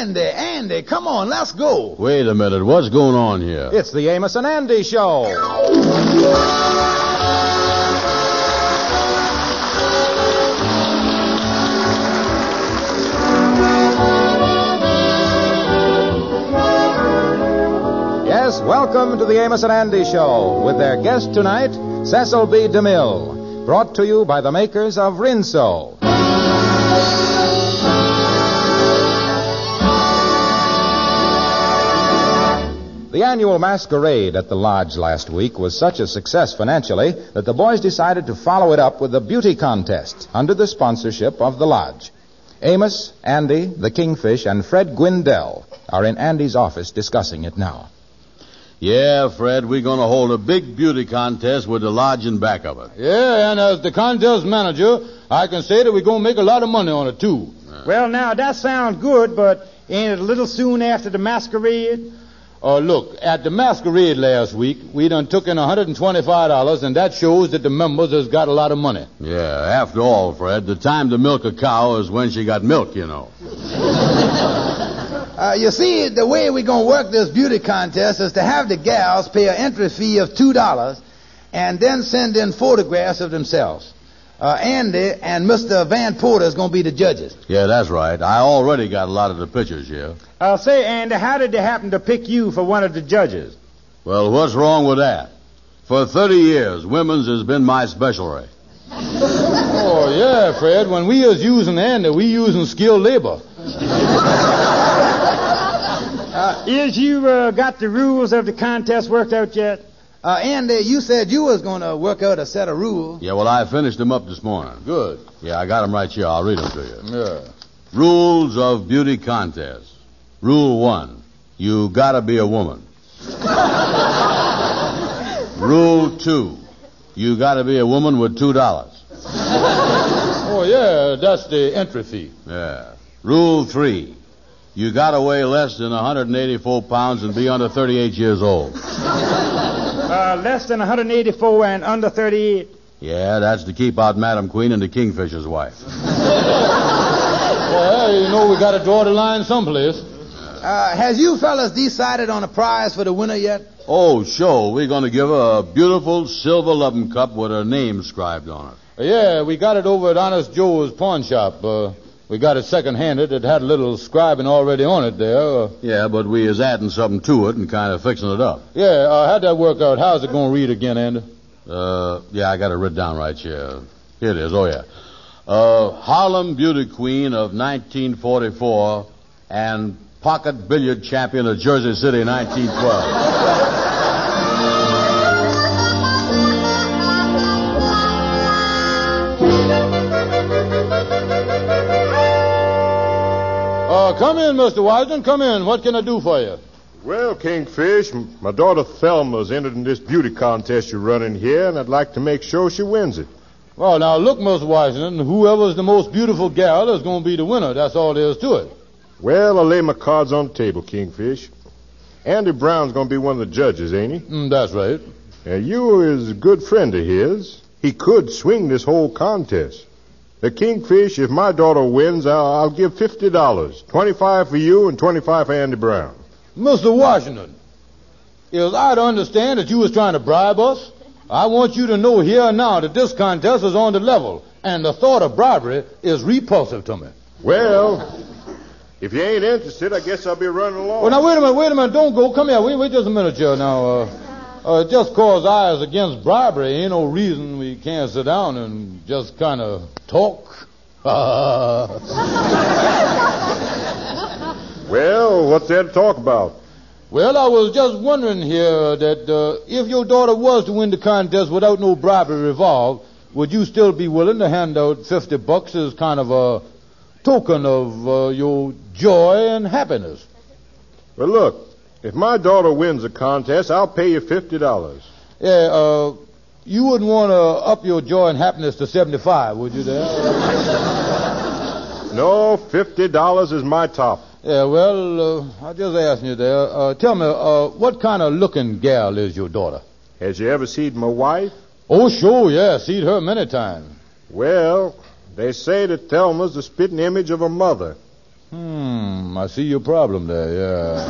Andy, come on, let's go. Wait a minute. What's going on here? It's the Amos and Andy Show. Yes, welcome to the Amos and Andy Show with their guest tonight, Cecil B. DeMille, brought to you by the makers of Rinso. The annual masquerade at the lodge last week was such a success financially that the boys decided to follow it up with a beauty contest under the sponsorship of the lodge. Amos, Andy, the Kingfish, and Fred Gwindell are in Andy's office discussing it now. Yeah, Fred, we're going to hold a big beauty contest with the lodge in back of it. Yeah, and as the contest manager, I can say that we're going to make a lot of money on it, too. Well, now, that sounds good, but ain't it a little soon after the masquerade? Look, at the masquerade last week, we done took in $125, and that shows that the members has got a lot of money. Yeah, after all, Fred, the time to milk a cow is when she got milk, you know. You see, the way we're going to work this beauty contest is to have the gals pay an entry fee of $2 and then send in photographs of themselves. Andy and Mr. Van Porter is going to be the judges. Yeah, that's right. I already got a lot of the pictures here. Say, Andy, how did they happen to pick you for one of the judges? Well, what's wrong with that? For 30 years, women's has been my specialty. Oh, yeah, Fred. When we was using Andy, we using skilled labor. Is you got the rules of the contest worked out yet? Andy, you said you was going to work out a set of rules. Yeah, well, I finished them up this morning. Good. Yeah, I got them right here. I'll read them to you. Yeah. Rules of beauty contest. Rule 1, you gotta be a woman. Rule 2, you gotta be a woman with $2. Oh, yeah, that's the entry fee. Yeah. Rule 3, you gotta weigh less than 184 pounds and be under 38 years old. Less than 184 and under 38. Yeah, that's to keep out Madam Queen and the Kingfisher's wife. Well, you know we got to draw the line someplace. Has you fellas decided on a prize for the winner yet? Oh, sure. We're going to give her a beautiful silver loving cup with her name inscribed on it. Yeah, we got it over at Honest Joe's pawn shop. We got it second-handed. It had a little scribing already on it there. Yeah, but we is adding something to it and kind of fixing it up. Yeah, how'd that work out? How's it going to read again, Andy? Yeah, I got it written down right here. Here it is. Oh, yeah. Harlem Beauty Queen of 1944 and Pocket Billiard Champion of Jersey City 1912. Come in, Mr. Wisden. Come in. What can I do for you? Well, Kingfish, my daughter Thelma's entered in this beauty contest you're running here, and I'd like to make sure she wins it. Well, now, look, Mr. Wisden, whoever's the most beautiful gal is going to be the winner. That's all there is to it. Well, I'll lay my cards on the table, Kingfish. Andy Brown's going to be one of the judges, ain't he? That's right. You is a good friend of his. He could swing this whole contest. Kingfish, if my daughter wins, I'll give $50. 25 for you and 25 for Andy Brown. Mr. Washington, is I to understand that you was trying to bribe us? I want you to know here and now that this contest is on the level, and the thought of bribery is repulsive to me. Well, if you ain't interested, I guess I'll be running along. Well, now, wait a minute. Don't go. Come here. Wait just a minute, here. Now, just cause I is against bribery ain't no reason we can't sit down and just kind of talk. Well, what's there to talk about? Well, I was just wondering here that if your daughter was to win the contest without no bribery involved, would you still be willing to hand out $50 as kind of a token of your joy and happiness? Well, look, if my daughter wins the contest, I'll pay you $50. Yeah, you wouldn't want to up your joy and happiness to 75, would you there? No, $50 is my top. Yeah, well, I just asking you there. Tell me, what kind of looking gal is your daughter? Has you ever seen my wife? Oh, sure, yeah. Seen her many times. Well, they say that Thelma's the spitting image of her mother. I I see your problem there, yeah.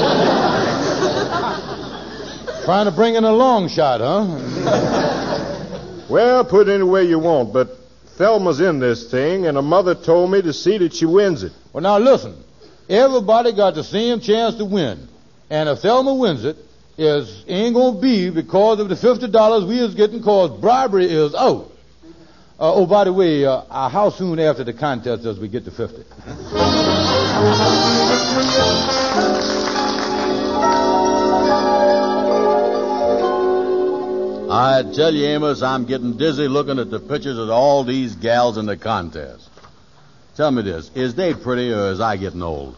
Trying to bring in a long shot, huh? Well, put it any way you want, but Thelma's in this thing, and her mother told me to see that she wins it. Well, now listen. Everybody got the same chance to win. And if Thelma wins it, it ain't going to be because of the $50 we is getting because bribery is out. Oh, by the way, how soon after the contest does we get to 50? I tell you, Amos, I'm getting dizzy looking at the pictures of all these gals in the contest. Tell me this, is they pretty or is I getting old?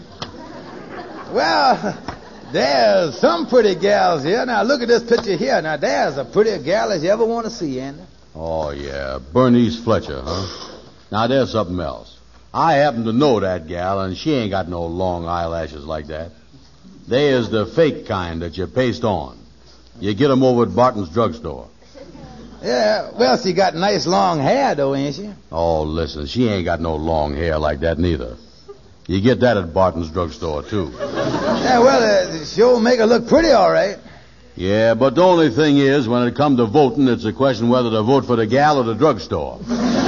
Well, there's some pretty gals here. Now, look at this picture here. Now, there's a prettier gal as you ever want to see, Andy. Oh, yeah, Bernice Fletcher, huh? Now, there's something else. I happen to know that gal, and she ain't got no long eyelashes like that. They is the fake kind that you paste on. You get 'em over at Barton's drugstore. Yeah, well, she got nice long hair, though, ain't she? Oh, listen, she ain't got no long hair like that neither. You get that at Barton's drugstore, too. Yeah, well, she'll make her look pretty, all right. Yeah, but the only thing is, when it comes to voting, it's a question whether to vote for the gal or the drugstore.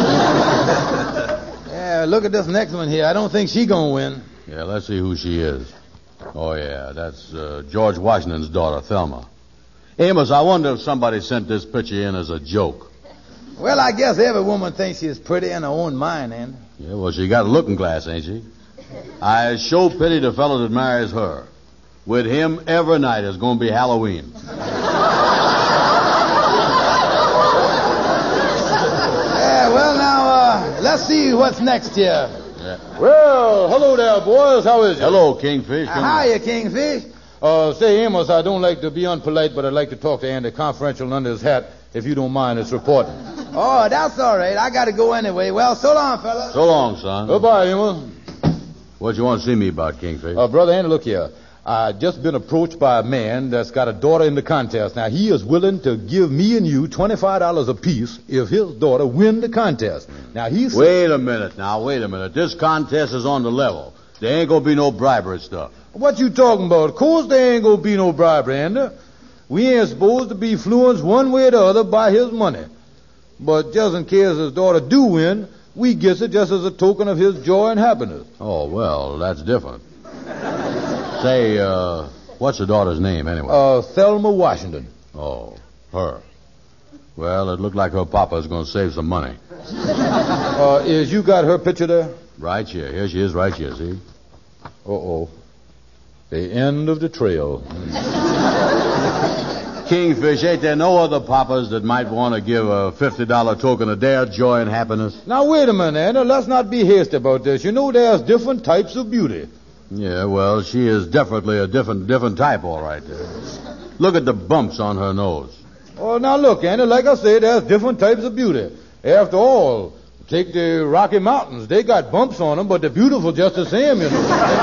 Yeah, look at this next one here. I don't think she gonna win. Yeah, let's see who she is. Oh, yeah, that's George Washington's daughter, Thelma. Amos, I wonder if somebody sent this picture in as a joke. Well, I guess every woman thinks she's pretty in her own mind, Andy. Yeah, well, she got a looking glass, ain't she? I sure pity the fellow that marries her. With him, every night is going to be Halloween. Yeah, well, now, let's see what's next here. Yeah. Well, hello there, boys. How is it? Hello, Kingfish. Hiya, Kingfish. Say, Amos, I don't like to be unpolite, but I'd like to talk to Andy confidential under his hat, if you don't mind. It's reporting. Oh, that's all right. I got to go anyway. Well, so long, fella. So long, son. Goodbye, Amos. What you want to see me about, Kingfish? Brother Andy, look here. I just been approached by a man that's got a daughter in the contest. Now, he is willing to give me and you $25 apiece if his daughter win the contest. Now, he's... Wait a minute. This contest is on the level. There ain't going to be no bribery stuff. What you talking about? Of course there ain't gonna be no bribery, Andy. We ain't supposed to be influenced one way or the other by his money. But just in case his daughter do win, we gets it just as a token of his joy and happiness. Oh, well, that's different. Say, what's the daughter's name, anyway? Thelma Washington. Oh, her. Well, it looked like her papa's going to save some money. Is you got her picture there? Right here. Here she is right here, see? Uh-oh. The end of the trail. Kingfish, ain't there no other papas that might want to give a $50 token of their joy and happiness? Now, wait a minute, Anna. Let's not be hasty about this. You know there's different types of beauty. Yeah, well, she is definitely a different type, all right. Look at the bumps on her nose. Oh, now look, Anna, like I said, there's different types of beauty. After all, take the Rocky Mountains. They got bumps on them, but they're beautiful just the same, you know.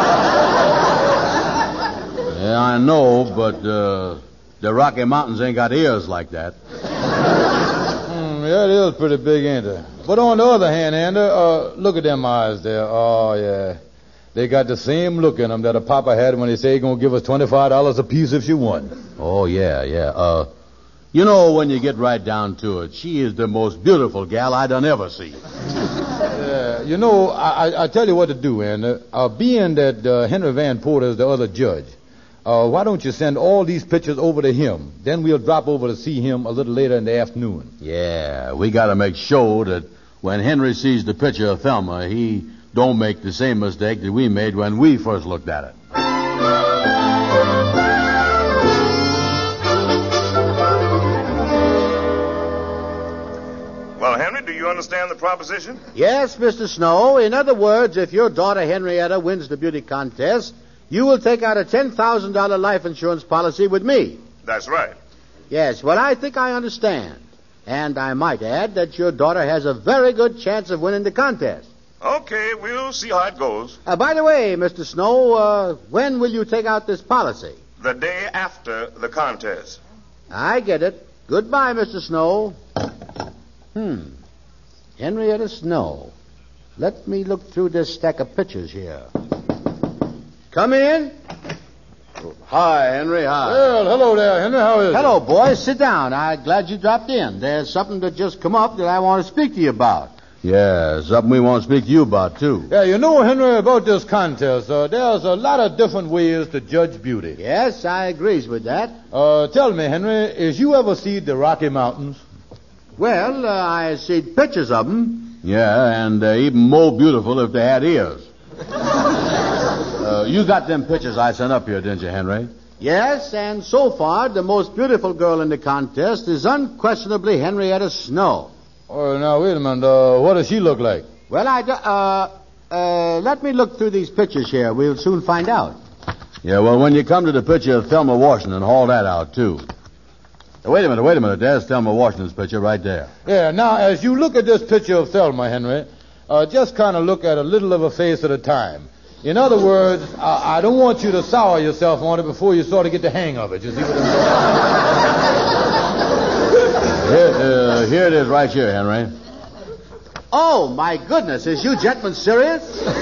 Yeah, I know, but the Rocky Mountains ain't got ears like that. Yeah, it is pretty big, ain't it? But on the other hand, Andy, look at them eyes there. Oh, yeah. They got the same look in them that a papa had when he said he's going to give us $25 apiece if she won. Oh, yeah. You know, when you get right down to it, she is the most beautiful gal I done ever see. Yeah, you know, I tell you what to do, Andy. Being that Henry Van Porter is the other judge, why don't you send all these pictures over to him? Then we'll drop over to see him a little later in the afternoon. Yeah, we got to make sure that when Henry sees the picture of Thelma, he don't make the same mistake that we made when we first looked at it. Well, Henry, do you understand the proposition? Yes, Mr. Snow. In other words, if your daughter Henrietta wins the beauty contest, you will take out a $10,000 life insurance policy with me. That's right. Yes, well, I think I understand. And I might add that your daughter has a very good chance of winning the contest. Okay, we'll see how it goes. By the way, Mr. Snow, when will you take out this policy? The day after the contest. I get it. Goodbye, Mr. Snow. Henrietta Snow. Let me look through this stack of pictures here. Come in. Hi, Henry. Hi. Well, hello there, Henry. How is Hello, boys. Sit down. I'm glad you dropped in. There's something that just come up that I want to speak to you about. Yeah, something we want to speak to you about, too. Yeah, you know, Henry, about this contest, there's a lot of different ways to judge beauty. Yes, I agrees with that. Tell me, Henry, is you ever seen the Rocky Mountains? Well, I seen pictures of them. Yeah, and even more beautiful if they had ears. You got them pictures I sent up here, didn't you, Henry? Yes, and so far, the most beautiful girl in the contest is unquestionably Henrietta Snow. Oh, now, wait a minute. What does she look like? Well, let me look through these pictures here. We'll soon find out. Yeah, well, when you come to the picture of Thelma Washington, haul that out, too. Wait a minute. There's Thelma Washington's picture right there. Yeah, now, as you look at this picture of Thelma, Henry, just kind of look at a little of her face at a time. In other words, I don't want you to sour yourself on it before you sort of get the hang of it. You see what I'm saying? Here it is right here, Henry. Oh, my goodness. Is you gentlemen serious?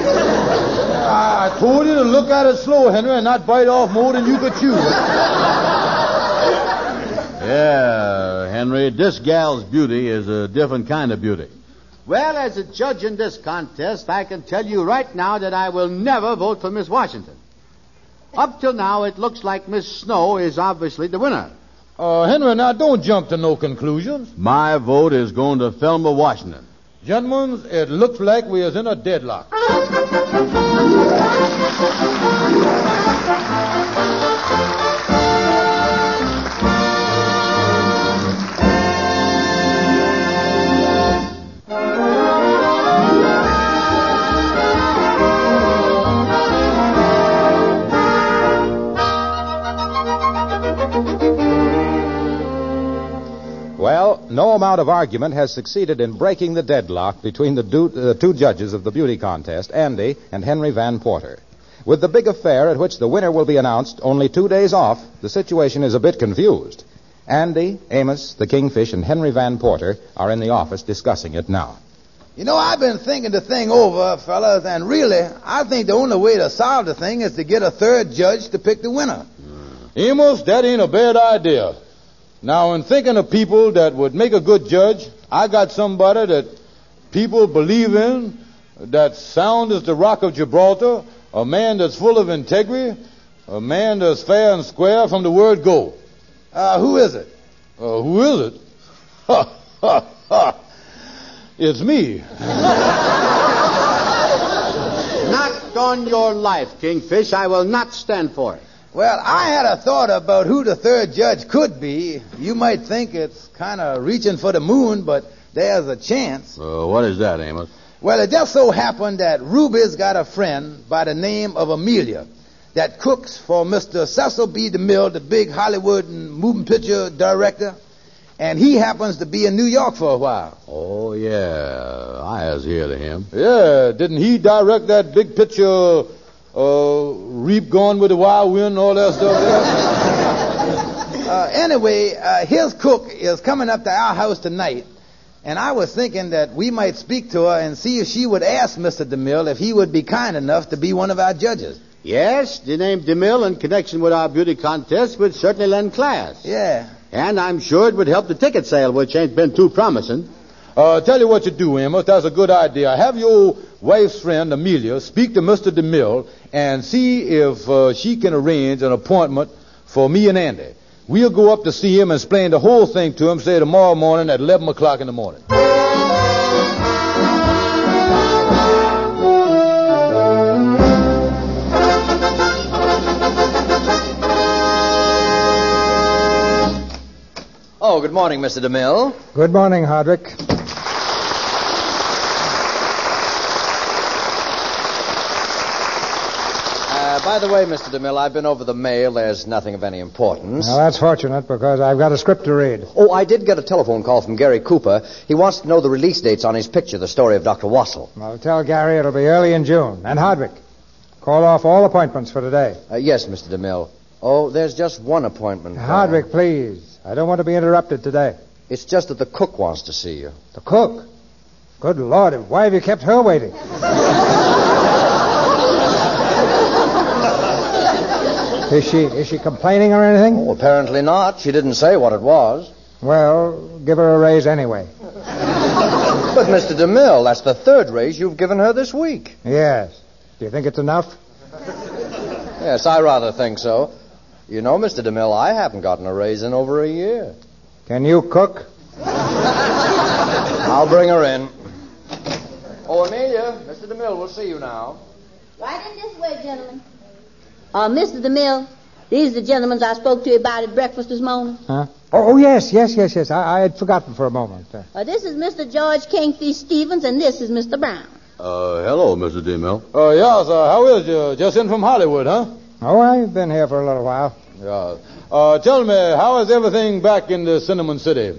I told you to look at it slow, Henry, and not bite off more than you could chew. Yeah, Henry, this gal's beauty is a different kind of beauty. Well, as a judge in this contest, I can tell you right now that I will never vote for Miss Washington. Up till now, it looks like Miss Snow is obviously the winner. Henry, now don't jump to no conclusions. My vote is going to Thelma Washington. Gentlemen, it looks like we is in a deadlock. Well, no amount of argument has succeeded in breaking the deadlock between the two judges of the beauty contest, Andy and Henry Van Porter. With the big affair at which the winner will be announced only 2 days off, the situation is a bit confused. Andy, Amos, the Kingfish, and Henry Van Porter are in the office discussing it now. You know, I've been thinking the thing over, fellas, and really, I think the only way to solve the thing is to get a third judge to pick the winner. Amos, that ain't a bad idea. Now, in thinking of people that would make a good judge, I got somebody that people believe in, that's sound as the rock of Gibraltar, a man that's full of integrity, a man that's fair and square from the word go. Who is it? Who is it? Ha, ha, ha. It's me. Not on your life, Kingfish. I will not stand for it. Well, I had a thought about who the third judge could be. You might think it's kind of reaching for the moon, but there's a chance. What is that, Amos? Well, it just so happened that Ruby's got a friend by the name of Amelia that cooks for Mr. Cecil B. DeMille, the big Hollywood and moving picture director, and he happens to be in New York for a while. Oh, yeah. I was here to him. Yeah, didn't he direct that big picture, Reap Gone with the Wild Wind and all that stuff there? Anyway, his cook is coming up to our house tonight, and I was thinking that we might speak to her and see if she would ask Mr. DeMille if he would be kind enough to be one of our judges. Yes, the name DeMille in connection with our beauty contest would certainly lend class. Yeah. And I'm sure it would help the ticket sale, which ain't been too promising. Tell you what you do, Amos. That's a good idea. Have your wife's friend, Amelia, speak to Mr. DeMille and see if she can arrange an appointment for me and Andy. We'll go up to see him and explain the whole thing to him, say, tomorrow morning at 11 o'clock in the morning. Oh, good morning, Mr. DeMille. Good morning, Hardwick. By the way, Mr. DeMille, I've been over the mail. There's nothing of any importance. Now, that's fortunate because I've got a script to read. Oh, I did get a telephone call from Gary Cooper. He wants to know the release dates on his picture, The Story of Dr. Wassel. I'll tell Gary it'll be early in June. And Hardwick, call off all appointments for today. Yes, Mr. DeMille. Oh, there's just one appointment. Hardwick, please. I don't want to be interrupted today. It's just that the cook wants to see you. The cook? Good Lord, why have you kept her waiting? Is she complaining or anything? Oh, apparently not. She didn't say what it was. Well, give her a raise anyway. But, Mr. DeMille, that's the third raise you've given her this week. Yes. Do you think it's enough? Yes, I rather think so. You know, Mr. DeMille, I haven't gotten a raise in over a year. Can you cook? I'll bring her in. Oh, Amelia, Mr. DeMille will see you now. Right in this way, gentlemen. Mr. DeMille, these are the gentlemen I spoke to you about at breakfast this morning. Huh? Oh, yes. I had forgotten for a moment. This is Mr. George Kingfish Stevens, and this is Mr. Brown. Hello, Mr. DeMille. Yes, how is you? Just in from Hollywood, huh? Oh, I've been here for a little while. Yeah. Tell me, how is everything back in the Cinnamon City?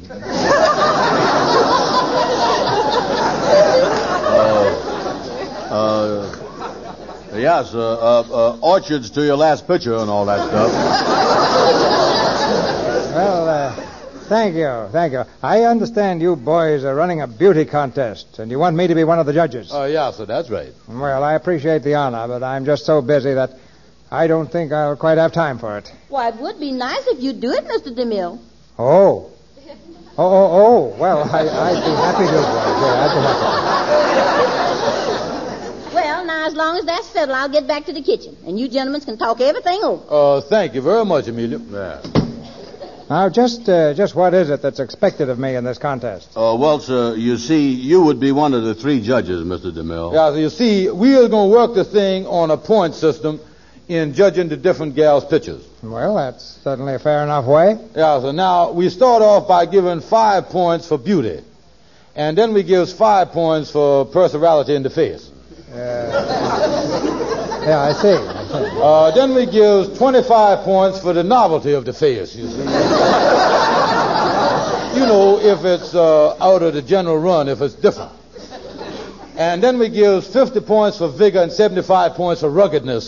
Yes, orchards to your last picture and all that stuff. Well, thank you. I understand you boys are running a beauty contest, and you want me to be one of the judges. Yes, sir, that's right. Well, I appreciate the honor, but I'm just so busy that I don't think I'll quite have time for it. Why, it would be nice if you'd do it, Mr. DeMille. Oh. Well, I'd be happy to, boys. Yeah, I'd be happy. Well, now, as long as that's settled, I'll get back to the kitchen, and you gentlemen can talk everything over. Thank you very much, Amelia. Yeah. Now, just what is it that's expected of me in this contest? Well, sir, you see, you would be one of the three judges, Mr. DeMille. Yeah, so you see, we are going to work the thing on a point system in judging the different gals' pictures. Well, that's certainly a fair enough way. Yeah, so now we start off by giving 5 points for beauty. And then we give 5 points for personality in the face. Yeah, I see. Then we give 25 points for the novelty of the face, you see. You know, if it's out of the general run, if it's different. And then we give 50 points for vigor and 75 points for ruggedness.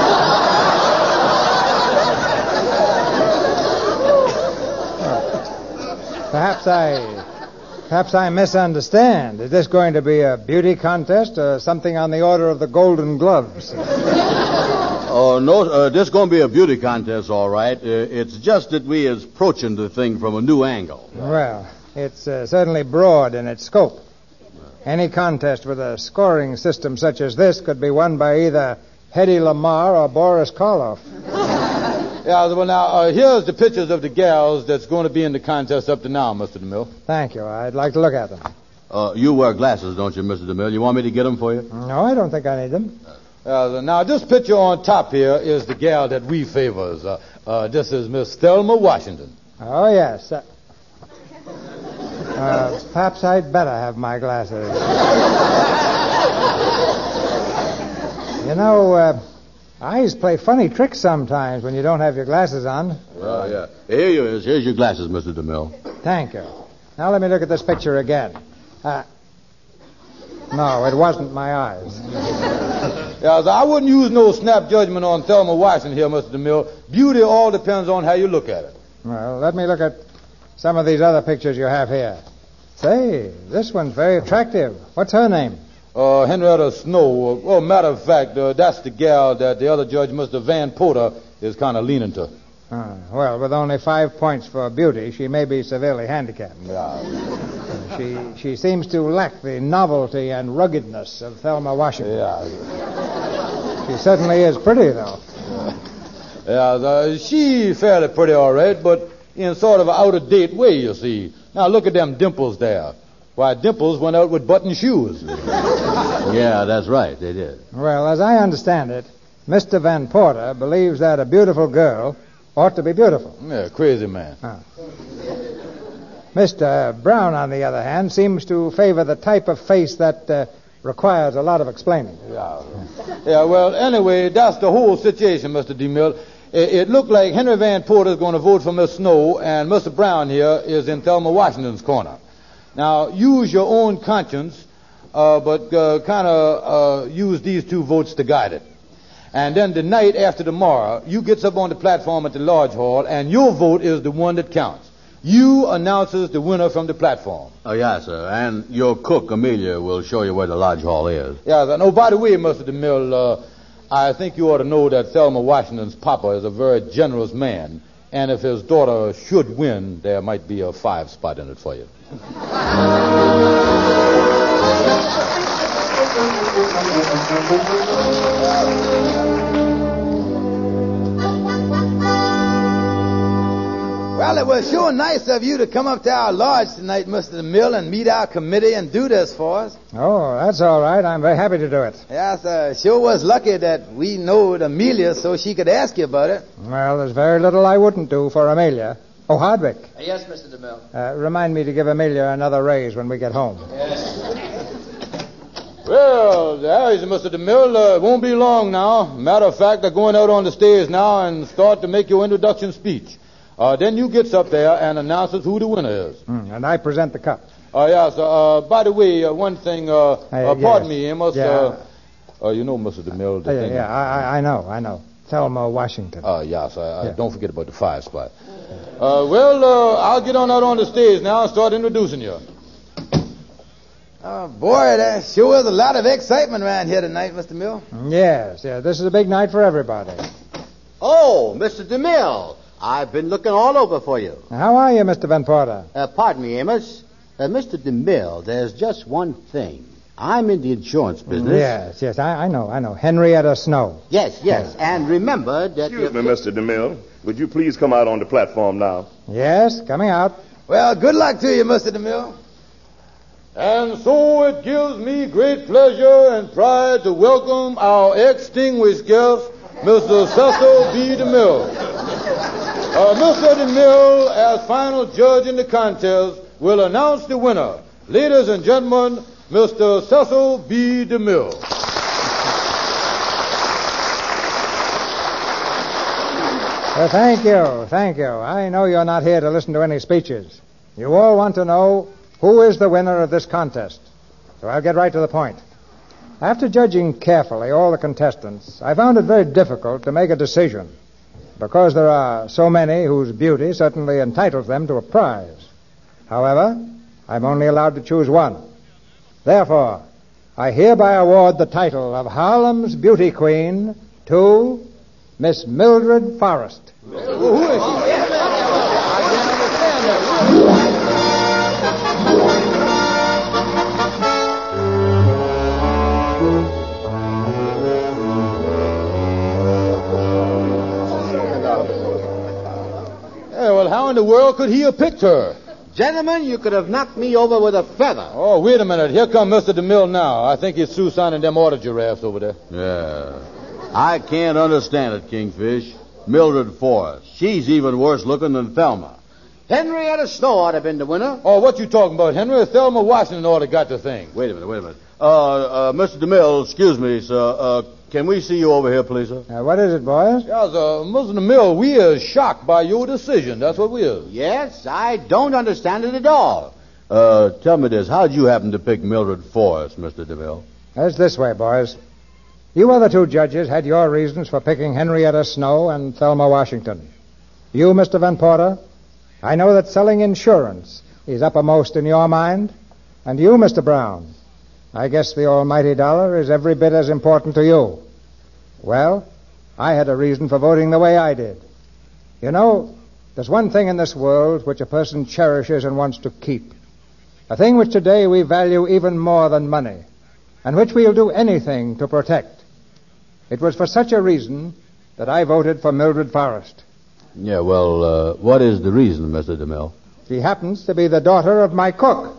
Perhaps I misunderstand. Is this going to be a beauty contest or something on the order of the Golden Gloves? Oh, no, this is going to be a beauty contest, all right. It's just that we is approaching the thing from a new angle. Well, it's certainly broad in its scope. Any contest with a scoring system such as this could be won by either Hedy Lamarr or Boris Karloff. Yeah, well, now, here's the pictures of the gals that's going to be in the contest up to now, Mr. DeMille. Thank you. I'd like to look at them. You wear glasses, don't you, Mr. DeMille? You want me to get them for you? No, I don't think I need them. Now, this picture on top here is the gal that we favors. This is Miss Thelma Washington. Oh, yes. Perhaps I'd better have my glasses. You know, eyes play funny tricks sometimes when you don't have your glasses on. Oh, yeah. Here's your glasses, Mr. DeMille. Thank you. Now let me look at this picture again. No, it wasn't my eyes. Yeah, I wouldn't use no snap judgment on Thelma Washington here, Mr. DeMille. Beauty all depends on how you look at it. Well, let me look at some of these other pictures you have here. Say, this one's very attractive. What's her name? Henrietta Snow. Well, matter of fact, that's the gal that the other judge, Mr. Van Porter, is kind of leaning to. Well, with only 5 points for beauty, she may be severely handicapped. Yeah. She seems to lack the novelty and ruggedness of Thelma Washington. Yeah. She certainly is pretty, though. Yeah, she's fairly pretty, all right, but in sort of an out-of-date way, you see. Now, look at them dimples there. Why, Dimples went out with button shoes. Yeah, that's right. They did. Well, as I understand it, Mr. Van Porter believes that a beautiful girl ought to be beautiful. Yeah, crazy man. Mr. Brown, on the other hand, seems to favor the type of face that requires a lot of explaining. Yeah, well, anyway, that's the whole situation, Mr. DeMille. It looked like Henry Van Porter is going to vote for Miss Snow, and Mr. Brown here is in Thelma Washington's corner. Now, use your own conscience, but kind of use these two votes to guide it. And then the night after tomorrow, you gets up on the platform at the Lodge Hall, and your vote is the one that counts. You announces the winner from the platform. Oh, yes, sir. And your cook, Amelia, will show you where the Lodge Hall is. Yeah, and by the way, Mr. DeMille, I think you ought to know that Thelma Washington's papa is a very generous man, and if his daughter should win, there might be a 5 spot in it for you. Well, it was sure nice of you to come up to our lodge tonight, Mr. DeMille, and meet our committee and do this for us. Oh, that's all right. I'm very happy to do it. Yes, sure was lucky that we knowed Amelia so she could ask you about it. Well, there's very little I wouldn't do for Amelia. Oh, Hardwick. Yes, Mr. DeMille. Remind me to give Amelia another raise when we get home. Well, there is Mr. DeMille. It won't be long now. Matter of fact, they're going out on the stage now and start to make your introduction speech. Then you gets up there and announces who the winner is. And I present the cup. Yes. By the way, one thing. Pardon me, Amos. Yeah. You know, Mr. DeMille. I know. Thelma Washington. Yes. Don't forget about the 5 spot. I'll get on out on the stage now and start introducing you. Oh, boy, there sure is a lot of excitement around here tonight, Mr. Mill. Yes. This is a big night for everybody. Oh, Mr. DeMille. I've been looking all over for you. How are you, Mr. Van Porter? Pardon me, Amos. Mr. DeMille, there's just one thing. I'm in the insurance business. Yes, I know. Henrietta Snow. Yes. And remember that... Excuse me, Mr. DeMille. Would you please come out on the platform now? Yes, coming out. Well, good luck to you, Mr. DeMille. And so it gives me great pleasure and pride to welcome our extinguished guest, Mr. Cecil B. DeMille. Mr. DeMille, as final judge in the contest, will announce the winner. Ladies and gentlemen, Mr. Cecil B. DeMille. Well, thank you. I know you're not here to listen to any speeches. You all want to know who is the winner of this contest. So I'll get right to the point. After judging carefully all the contestants, I found it very difficult to make a decision because there are so many whose beauty certainly entitles them to a prize. However, I'm only allowed to choose one. Therefore, I hereby award the title of Harlem's Beauty Queen to Miss Mildred Forrest. Who is she? I can't understand that. Well, how in the world could he have picked her? Gentlemen, you could have knocked me over with a feather. Oh, wait a minute. Here comes Mr. DeMille now. I think he's through signing them order giraffes over there. Yeah. I can't understand it, Kingfish. Mildred Forrest. She's even worse looking than Thelma. Henrietta Snow ought to have been the winner. Oh, what you talking about, Henry? Thelma Washington ought to got the thing. Wait a minute. Mr. DeMille, excuse me, sir. Can we see you over here, please, sir? What is it, boys? Yes, Mr. DeMille, we are shocked by your decision. That's what we is. Yes, I don't understand it at all. Tell me this. How'd you happen to pick Mildred Forrest, Mr. DeMille? It's this way, boys. You other two judges had your reasons for picking Henrietta Snow and Thelma Washington. You, Mr. Van Porter, I know that selling insurance is uppermost in your mind. And you, Mr. Brown, I guess the almighty dollar is every bit as important to you. Well, I had a reason for voting the way I did. You know, there's one thing in this world which a person cherishes and wants to keep. A thing which today we value even more than money, and which we'll do anything to protect. It was for such a reason that I voted for Mildred Forrest. Yeah, well, what is the reason, Mr. DeMille? She happens to be the daughter of my cook.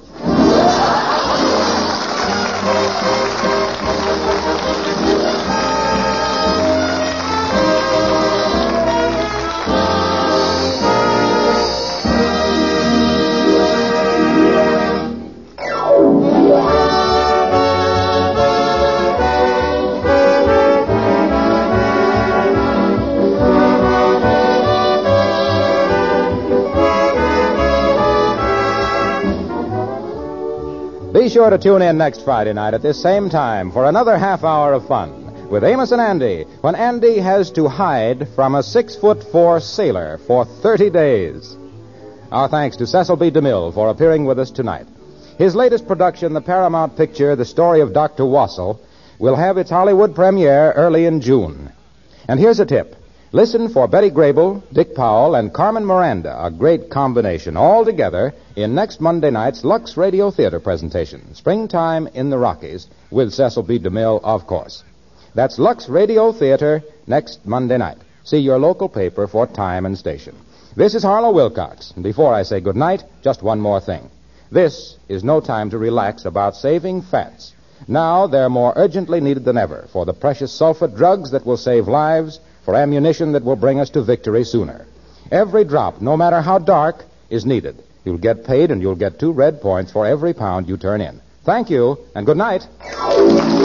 Be sure to tune in next Friday night at this same time for another half hour of fun with Amos and Andy, when Andy has to hide from a 6'4" sailor for 30 days. Our thanks to Cecil B. DeMille for appearing with us tonight. His latest production, the Paramount picture, The Story of Dr. Wassel, will have its Hollywood premiere early in June. And here's a tip. Listen for Betty Grable, Dick Powell, and Carmen Miranda, a great combination, all together in next Monday night's Lux Radio Theater presentation, Springtime in the Rockies, with Cecil B. DeMille, of course. That's Lux Radio Theater next Monday night. See your local paper for time and station. This is Harlow Wilcox, and before I say good night, just one more thing. This is no time to relax about saving fats. Now they're more urgently needed than ever for the precious sulfate drugs that will save lives, for ammunition that will bring us to victory sooner. Every drop, no matter how dark, is needed. You'll get paid, and you'll get 2 red points for every pound you turn in. Thank you, and good night.